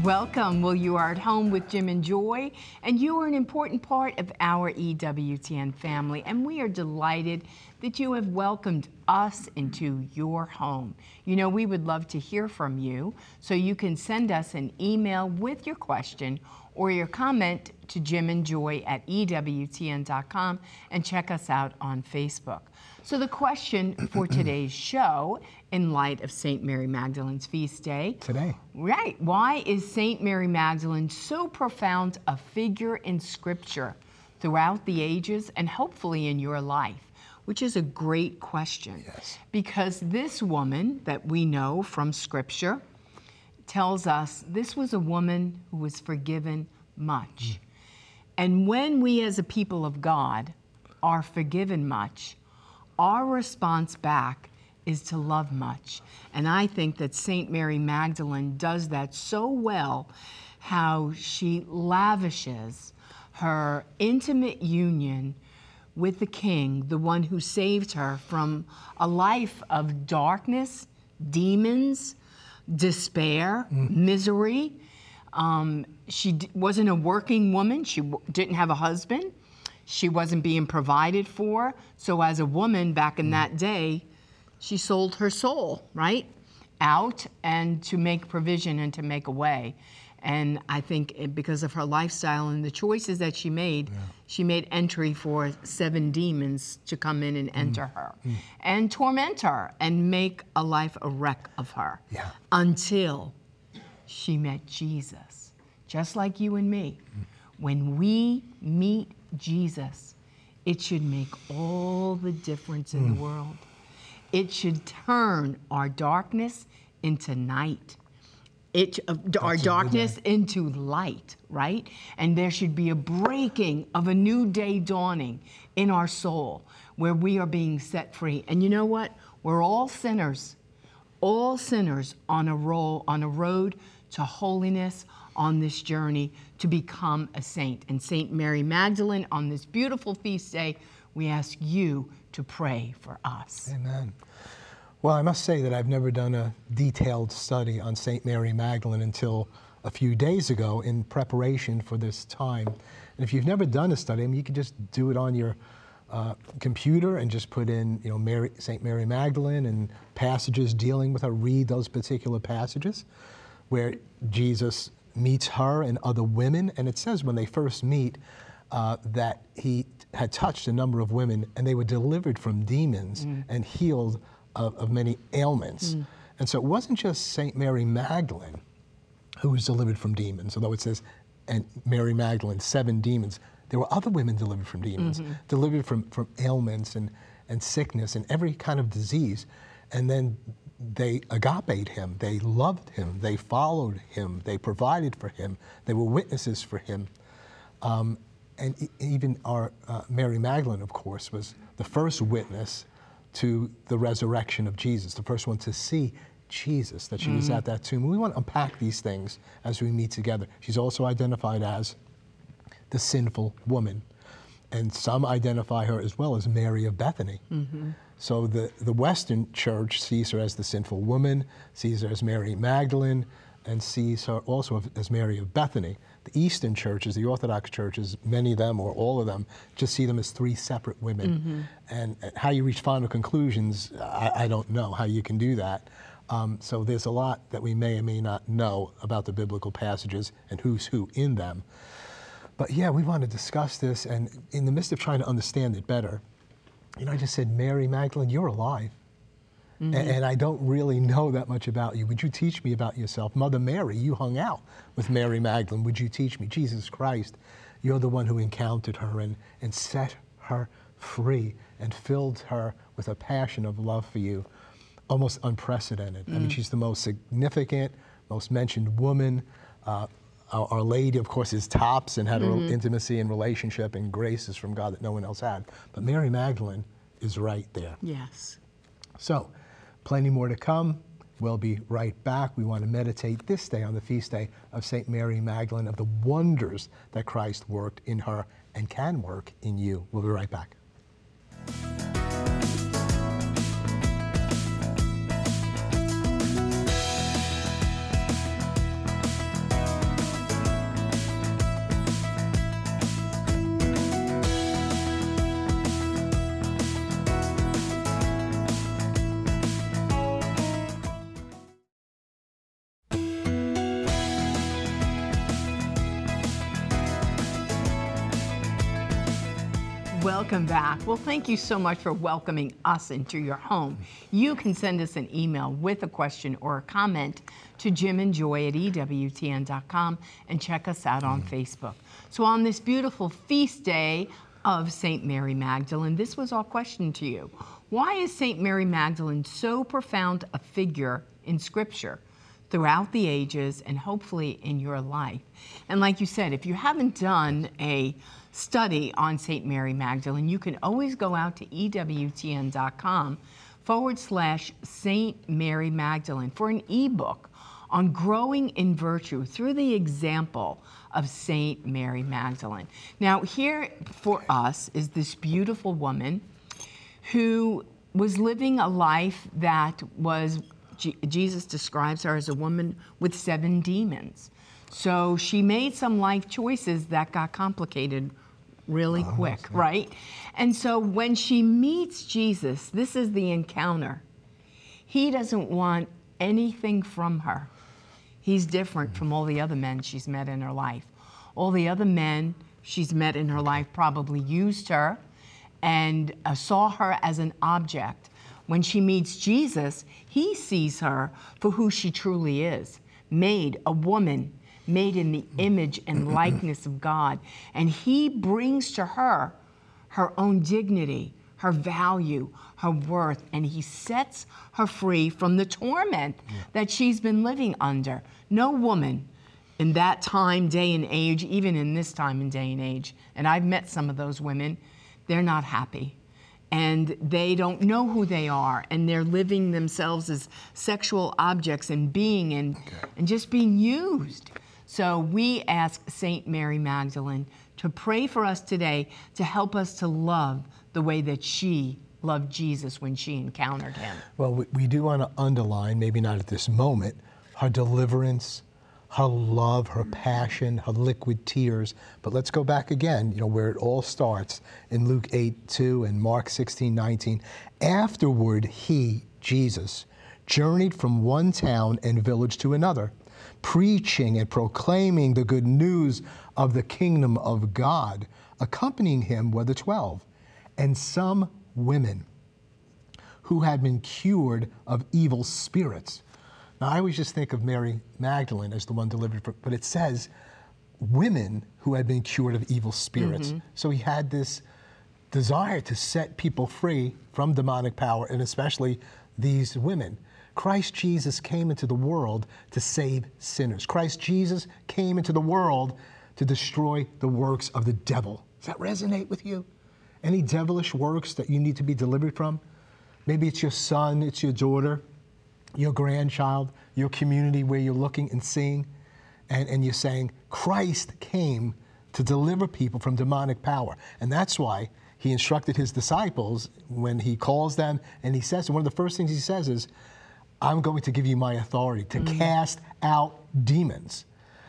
Welcome. Well, you are at home with Jim and Joy, and you are an important part of our EWTN family, and we are delighted that you have welcomed us into your home. You know, we would love to hear from you, so you can send us an email with your question or your comment to jimandjoy@ewtn.com, and check us out on Facebook. So the question for today's show, in light of St. Mary Magdalene's feast day. Today. Right. Why is St. Mary Magdalene so profound a figure in Scripture throughout the ages and hopefully in your life? Which is a great question. Yes. Because this woman that we know from Scripture tells us this was a woman who was forgiven much. And when we as a people of God are forgiven much, our response back is to love much. And I think that St. Mary Magdalene does that so well, how she lavishes her intimate union with the King, the one who saved her from a life of darkness, demons, despair, misery. She wasn't a working woman. She didn't have a husband. She wasn't being provided for. So as a woman back in that day, she sold her soul, right, out and to make provision and to make a way. And I think because of her lifestyle and the choices that she made entry for 7 demons to come in and enter her and torment her and make a life a wreck of her until she met Jesus. Just like you and me. When we meet Jesus, it should make all the difference in the world. It should turn our darkness into night. Our darkness into light, right? And there should be a breaking of a new day dawning in our soul where we are being set free. And you know what? We're all sinners on a road to holiness, on this journey to become a saint. And St. Mary Magdalene, on this beautiful feast day, we ask you to pray for us. Amen. Well, I must say that I've never done a detailed study on St. Mary Magdalene until a few days ago in preparation for this time. And if you've never done a study, I mean, you can just do it on your computer and just put in, St. Mary Magdalene and passages dealing with her. Read those particular passages where Jesus meets her and other women. And it says when they first meet that he had touched a number of women and they were delivered from demons and healed of many ailments. And so it wasn't just St. Mary Magdalene who was delivered from demons, although it says, and Mary Magdalene, 7 demons. There were other women delivered from demons, delivered from ailments and sickness and every kind of disease. And then they agaped him, they loved him, they followed him, they provided for him, they were witnesses for him. And even our Mary Magdalene, of course, was the first witness to the resurrection of Jesus, the first one to see Jesus, that she was at that tomb. We want to unpack these things as we meet together. She's also identified as the sinful woman, and some identify her as well as Mary of Bethany. So the Western church sees her as the sinful woman, sees her as Mary Magdalene, and sees her also as Mary of Bethany. The Eastern churches, the Orthodox churches, many of them or all of them, just see them as 3 separate women. And how you reach final conclusions, I don't know how you can do that. So there's a lot that we may or may not know about the biblical passages and who's who in them. But yeah, we want to discuss this, and in the midst of trying to understand it better, I just said, Mary Magdalene, you're alive. And I don't really know that much about you. Would you teach me about yourself? Mother Mary, you hung out with Mary Magdalene. Would you teach me? Jesus Christ, you're the one who encountered her and set her free and filled her with a passion of love for you, almost unprecedented. I mean, she's the most significant, most mentioned woman. Our Lady, of course, is tops and had a intimacy and relationship and graces from God that no one else had. But Mary Magdalene is right there. Yes. So, plenty more to come. We'll be right back. We want to meditate this day on the feast day of St. Mary Magdalene, of the wonders that Christ worked in her and can work in you. We'll be right back. Welcome back. Well, thank you so much for welcoming us into your home. You can send us an email with a question or a comment to jimandjoy@ewtn.com and check us out on Facebook. So on this beautiful feast day of St. Mary Magdalene, this was our question to you. Why is St. Mary Magdalene so profound a figure in Scripture throughout the ages and hopefully in your life? And like you said, if you haven't done a study on St. Mary Magdalene, you can always go out to EWTN.com/St. Mary Magdalene for an ebook on growing in virtue through the example of St. Mary Magdalene. Now, here for us is this beautiful woman who was living a life that was, Jesus describes her as a woman with 7 demons. So she made some life choices that got complicated really quick, right? And so when she meets Jesus, this is the encounter. He doesn't want anything from her. He's different from all the other men she's met in her life. All the other men she's met in her life probably used her and saw her as an object. When she meets Jesus, he sees her for who she truly is, a woman made in the image and likeness of God. And he brings to her her own dignity, her value, her worth, and he sets her free from the torment that she's been living under. No woman in that time, day and age, even in this time and day and age, and I've met some of those women, they're not happy. And they don't know who they are, and they're living themselves as sexual objects and and just being used. So we ask St. Mary Magdalene to pray for us today to help us to love the way that she loved Jesus when she encountered him. Well, we do want to underline, maybe not at this moment, her deliverance, her love, her passion, her liquid tears. But let's go back again, where it all starts in Luke 8:2 and Mark 16:19. Afterward, he, Jesus, journeyed from one town and village to another, preaching and proclaiming the good news of the kingdom of God. Accompanying him were the 12, and some women who had been cured of evil spirits. Now, I always just think of Mary Magdalene as the one delivered, but it says women who had been cured of evil spirits. So he had this desire to set people free from demonic power, and especially these women. Christ Jesus came into the world to save sinners. Christ Jesus came into the world to destroy the works of the devil. Does that resonate with you? Any devilish works that you need to be delivered from? Maybe it's your son, it's your daughter, your grandchild, your community where you're looking and seeing, and you're saying, Christ came to deliver people from demonic power. And that's why he instructed his disciples when he calls them, and he says, one of the first things he says is, I'm going to give you my authority to cast out demons.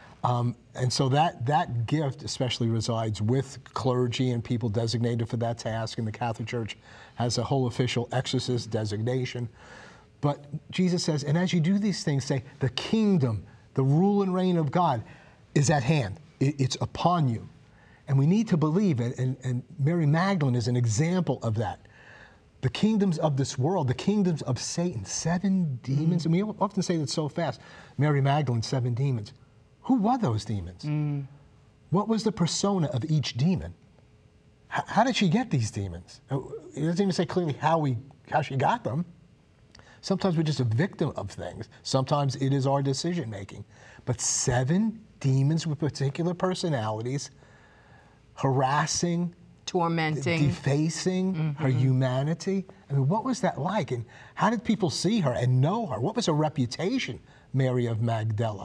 And so that gift especially resides with clergy and people designated for that task, and the Catholic Church has a whole official exorcist designation. But Jesus says, and as you do these things, say, the kingdom, the rule and reign of God is at hand. It's upon you. And we need to believe it, and Mary Magdalene is an example of that. The kingdoms of this world, the kingdoms of Satan, 7 demons. And we often say that so fast. Mary Magdalene, 7 demons. Who were those demons? What was the persona of each demon? How did she get these demons? It doesn't even say clearly how she got them. Sometimes we're just a victim of things. Sometimes it is our decision making. But 7 demons with particular personalities, harassing, tormenting, defacing her humanity. I mean, what was that like? And how did people see her and know her? What was her reputation, Mary of Magdala?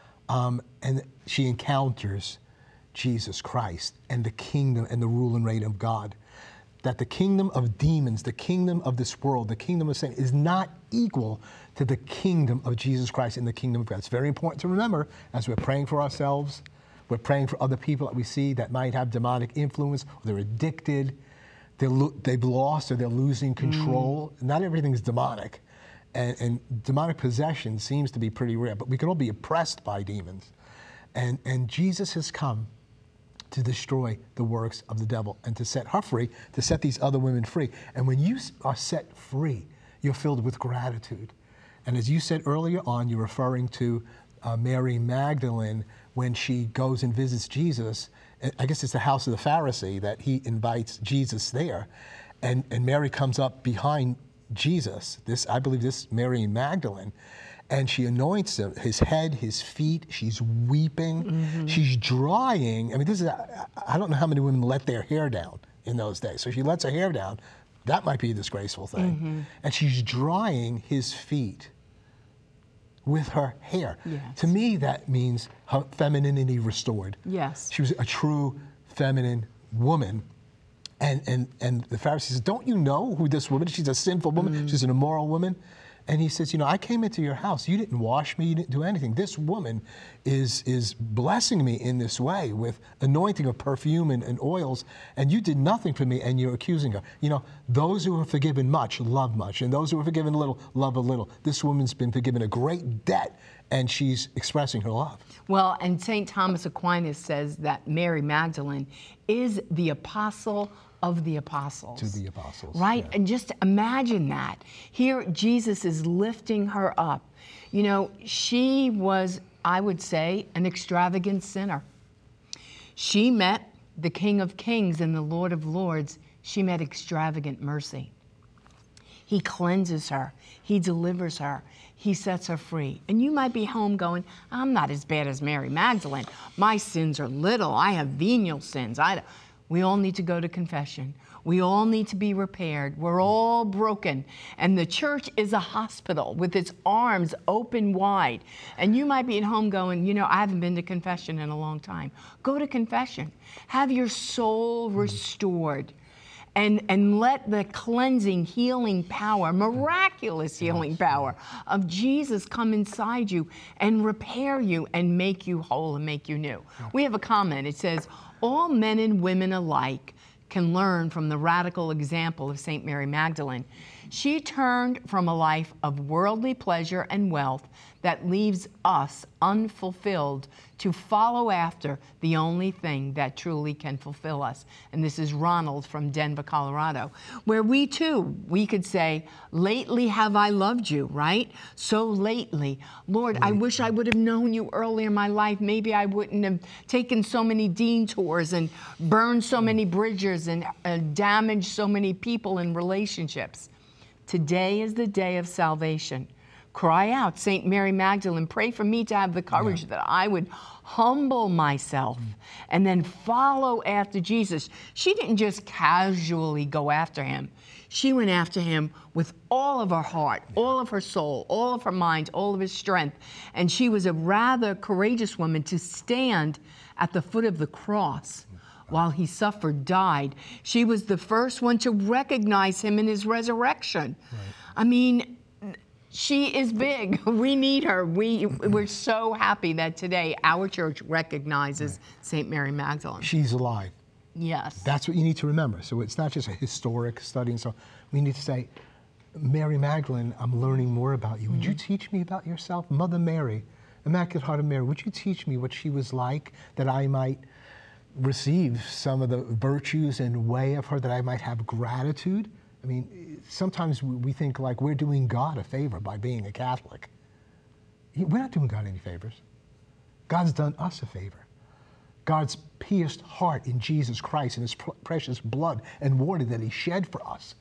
And she encounters Jesus Christ and the kingdom and the rule and reign of God. That the kingdom of demons, the kingdom of this world, the kingdom of Satan is not equal to the kingdom of Jesus Christ and the kingdom of God. It's very important to remember as we're praying for ourselves, we're praying for other people that we see that might have demonic influence, or they're addicted, they've lost or they're losing control. Not everything is demonic. And demonic possession seems to be pretty rare, but we can all be oppressed by demons. And Jesus has come to destroy the works of the devil and to set her free, to set these other women free. And when you are set free, you're filled with gratitude. And as you said earlier on, you're referring to Mary Magdalene when she goes and visits Jesus. I guess it's the house of the Pharisee that he invites Jesus there. And Mary comes up behind Jesus, I believe this Mary Magdalene, and she anoints him, his head, his feet. She's weeping. Mm-hmm. She's drying. I mean, I don't know how many women let their hair down in those days. So if she lets her hair down, that might be a disgraceful thing. Mm-hmm. And she's drying his feet with her hair. Yes. To me, that means her femininity restored. Yes. She was a true feminine woman. And the Pharisee says, don't you know who this woman is? She's a sinful woman. Mm-hmm. She's an immoral woman. And he says, I came into your house. You didn't wash me. You didn't do anything. This woman is blessing me in this way with anointing of perfume and oils, and you did nothing for me, and you're accusing her. Those who are forgiven much love much, and those who are forgiven little love a little. This woman's been forgiven a great debt, and she's expressing her love. Well, and St. Thomas Aquinas says that Mary Magdalene is the apostle of the apostles. To the apostles. Right? Yeah. And just imagine that. Here, Jesus is lifting her up. She was, I would say, an extravagant sinner. She met the King of Kings and the Lord of Lords. She met extravagant mercy. He cleanses her. He delivers her. He sets her free. And you might be home going, I'm not as bad as Mary Magdalene. My sins are little. I have venial sins. We all need to go to confession. We all need to be repaired. We're all broken. And the church is a hospital with its arms open wide. And you might be at home going, I haven't been to confession in a long time. Go to confession. Have your soul restored. And let the cleansing, healing power, miraculous healing power of Jesus come inside you and repair you and make you whole and make you new. We have a comment. It says, all men and women alike can learn from the radical example of St. Mary Magdalene. She turned from a life of worldly pleasure and wealth that leaves us unfulfilled to follow after the only thing that truly can fulfill us. And this is Ronald from Denver, Colorado, where we could say, lately have I loved you, right? So lately. Lord, I wish I would have known you earlier in my life. Maybe I wouldn't have taken so many detours and burned so many bridges and damaged so many people and relationships. Today is the day of salvation. Cry out, St. Mary Magdalene, pray for me to have the courage that I would humble myself and then follow after Jesus. She didn't just casually go after him. She went after him with all of her heart, all of her soul, all of her mind, all of her strength. And she was a rather courageous woman to stand at the foot of the cross while he suffered, died. She was the first one to recognize him in his resurrection. Right. I mean, she is big. We need her. We're so happy that today our church recognizes St. Mary Magdalene. She's alive. Yes. That's what you need to remember. So it's not just a historic study. And so we need to say, Mary Magdalene, I'm learning more about you. Would you teach me about yourself? Mother Mary, Immaculate Heart of Mary, would you teach me what she was like, that I might receive some of the virtues and way of her, that I might have gratitude? I mean, sometimes we think like we're doing God a favor by being a Catholic. We're not doing God any favors. God's done us a favor. God's pierced heart in Jesus Christ and his precious blood and water that he shed for us.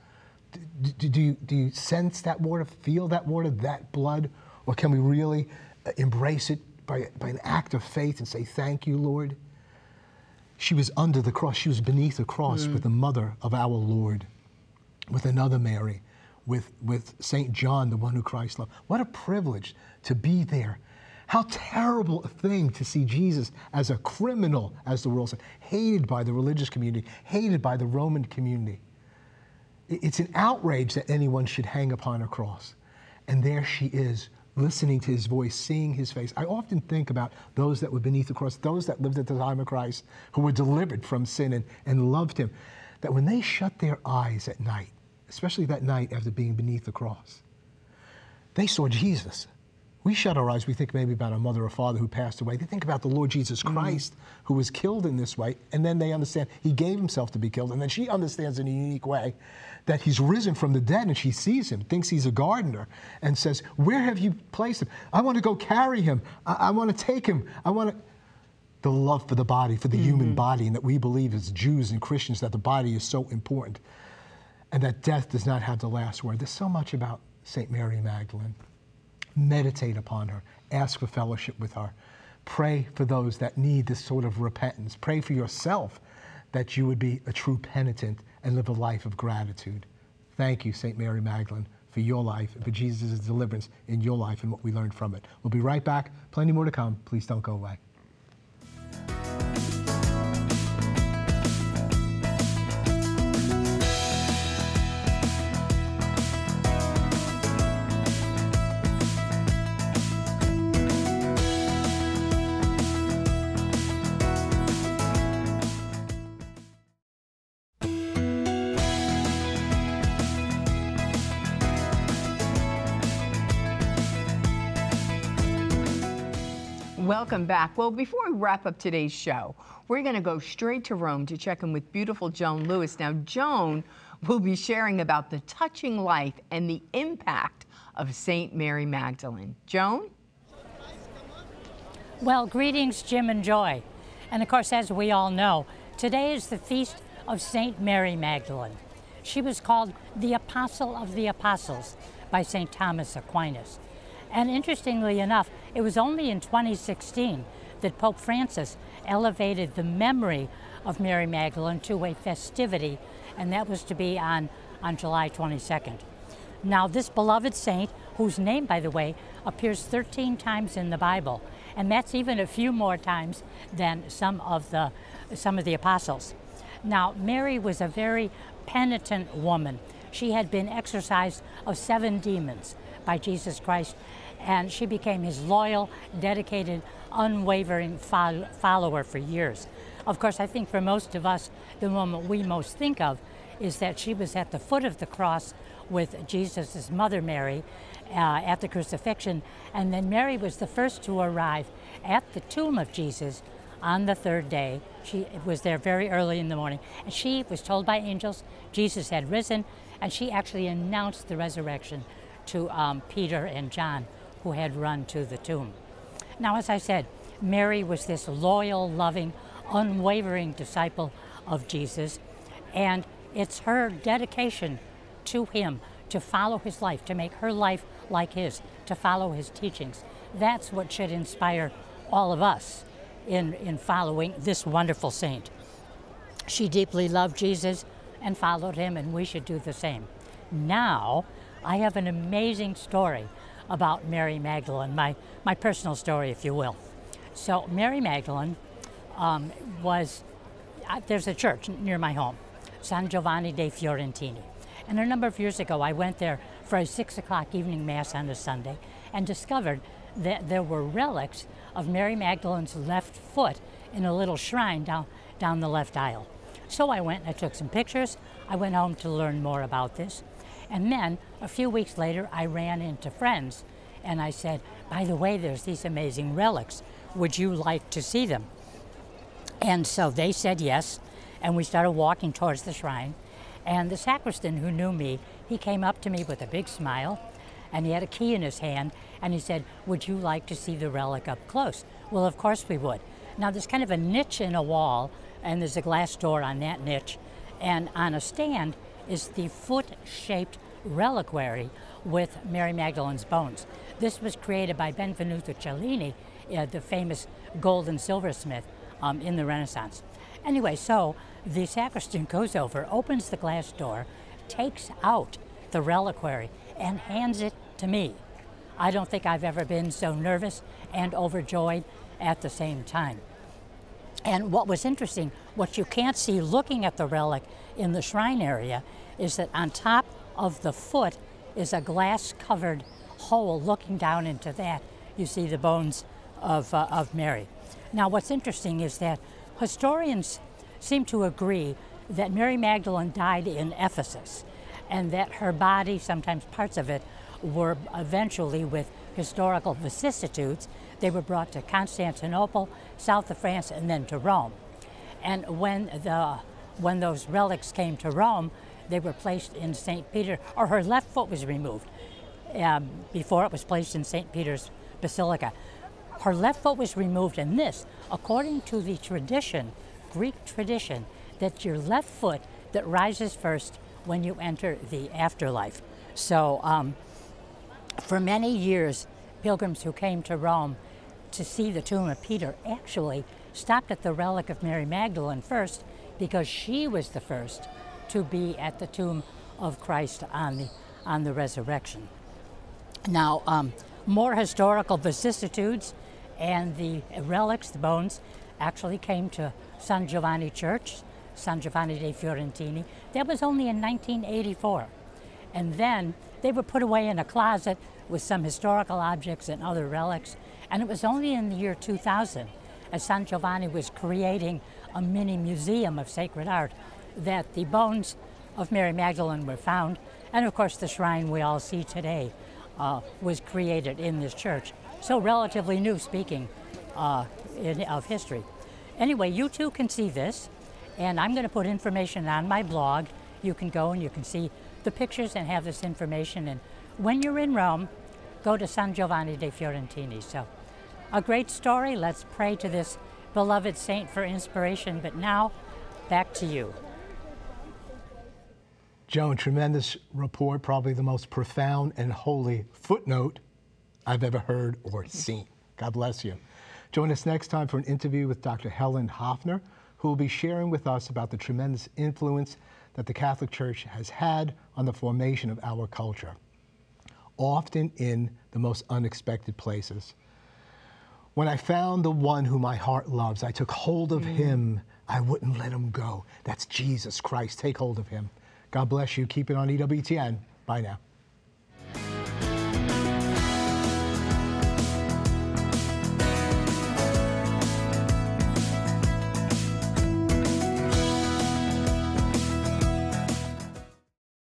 Do you sense that water, feel that water, that blood? Or can we really embrace it by an act of faith and say, thank you, Lord? She was under the cross. She was beneath the cross with the mother of our Lord, with another Mary, with St. John, the one who Christ loved. What a privilege to be there. How terrible a thing to see Jesus as a criminal, as the world said, hated by the religious community, hated by the Roman community. It's an outrage that anyone should hang upon a cross. And there she is, listening to his voice, seeing his face. I often think about those that were beneath the cross, those that lived at the time of Christ, who were delivered from sin and loved him, that when they shut their eyes at night, especially that night after being beneath the cross, they saw Jesus. We shut our eyes, we think maybe about a mother or father who passed away. They think about the Lord Jesus Christ who was killed in this way, and then they understand he gave himself to be killed. And then she understands in a unique way that he's risen from the dead, and she sees him, thinks he's a gardener, and says, where have you placed him? I want to go carry him. I want to take him. I want to... The love for the body, for the human body, and that we believe as Jews and Christians that the body is so important, and that death does not have the last word. There's so much about St. Mary Magdalene. Meditate upon her. Ask for fellowship with her. Pray for those that need this sort of repentance. Pray for yourself that you would be a true penitent and live a life of gratitude. Thank you, St. Mary Magdalene, for your life and for Jesus' deliverance in your life and what we learned from it. We'll be right back. Plenty more to come. Please don't go away. Welcome back. Well, before we wrap up today's show, we're going to go straight to Rome to check in with beautiful Joan Lewis. Now, Joan will be sharing about the touching life and the impact of St. Mary Magdalene. Joan? Well, greetings, Jim and Joy. And of course, as we all know, today is the feast of St. Mary Magdalene. She was called the Apostle of the Apostles by St. Thomas Aquinas. And interestingly enough, it was only in 2016 that Pope Francis elevated the memory of Mary Magdalene to a festivity, and that was to be on July 22nd. Now, this beloved saint, whose name, by the way, appears 13 times in the Bible, and that's even a few more times than some of the apostles. Now, Mary was a very penitent woman. She had been exorcised of 7 demons by Jesus Christ, and she became his loyal, dedicated, unwavering follower for years. Of course, I think for most of us, the moment we most think of is that she was at the foot of the cross with Jesus' mother Mary at the crucifixion, and then Mary was the first to arrive at the tomb of Jesus on the 3rd day. She was there very early in the morning, and she was told by angels Jesus had risen, and she actually announced the resurrection to Peter and John, who had run to the tomb. Now, as I said, Mary was this loyal, loving, unwavering disciple of Jesus, and it's her dedication to him, to follow his life, to make her life like his, to follow his teachings. That's what should inspire all of us in following this wonderful saint. She deeply loved Jesus and followed him, and we should do the same. Now, I have an amazing story about Mary Magdalene, my personal story, if you will. So Mary Magdalene there's a church near my home, San Giovanni dei Fiorentini. And a number of years ago, I went there for a 6 o'clock evening mass on a Sunday and discovered that there were relics of Mary Magdalene's left foot in a little shrine down the left aisle. So I went and I took some pictures. I went home to learn more about this. And then, a few weeks later, I ran into friends and I said, by the way, there's these amazing relics. Would you like to see them? And so they said yes, and we started walking towards the shrine. And the sacristan, who knew me, he came up to me with a big smile, and he had a key in his hand, and he said, would you like to see the relic up close? Well, of course we would. Now, there's kind of a niche in a wall, and there's a glass door on that niche, and on a stand is the foot-shaped reliquary with Mary Magdalene's bones. This was created by Benvenuto Cellini, the famous gold and silversmith in the Renaissance. Anyway, so the sacristan goes over, opens the glass door, takes out the reliquary, and hands it to me. I don't think I've ever been so nervous and overjoyed at the same time. And what was interesting, what you can't see looking at the relic in the shrine area, is that on top of the foot is a glass-covered hole. Looking down into that, you see the bones of Mary. Now, what's interesting is that historians seem to agree that Mary Magdalene died in Ephesus, and that her body, sometimes parts of it, were eventually with historical vicissitudes, they were brought to Constantinople, south of France, and then to Rome. And when those relics came to Rome, they were placed in St. Peter, or her left foot was removed before it was placed in St. Peter's Basilica. Her left foot was removed, and this, according to the tradition, Greek tradition, that your left foot that rises first when you enter the afterlife. So for many years, pilgrims who came to Rome to see the tomb of Peter actually stopped at the relic of Mary Magdalene first, because she was the first to be at the tomb of Christ on the resurrection. Now, more historical vicissitudes, and the relics, the bones, actually came to San Giovanni Church, San Giovanni dei Fiorentini. That was only in 1984. And then they were put away in a closet with some historical objects and other relics. And it was only in the year 2000, as San Giovanni was creating a mini museum of sacred art, that the bones of Mary Magdalene were found. And of course, the shrine we all see today was created in this church. So relatively new, speaking of history. Anyway, you too can see this, and I'm going to put information on my blog. You can go and you can see the pictures and have this information. And when you're in Rome, go to San Giovanni dei Fiorentini. So, a great story. Let's pray to this beloved saint for inspiration. But now, back to you. Joan, tremendous report, probably the most profound and holy footnote I've ever heard or seen. God bless you. Join us next time for an interview with Dr. Helen Hoffner, who will be sharing with us about the tremendous influence that the Catholic Church has had on the formation of our culture, often in the most unexpected places. When I found the one whom my heart loves, I took hold of him. I wouldn't let him go. That's Jesus Christ. Take hold of him. God bless you. Keep it on EWTN. Bye now.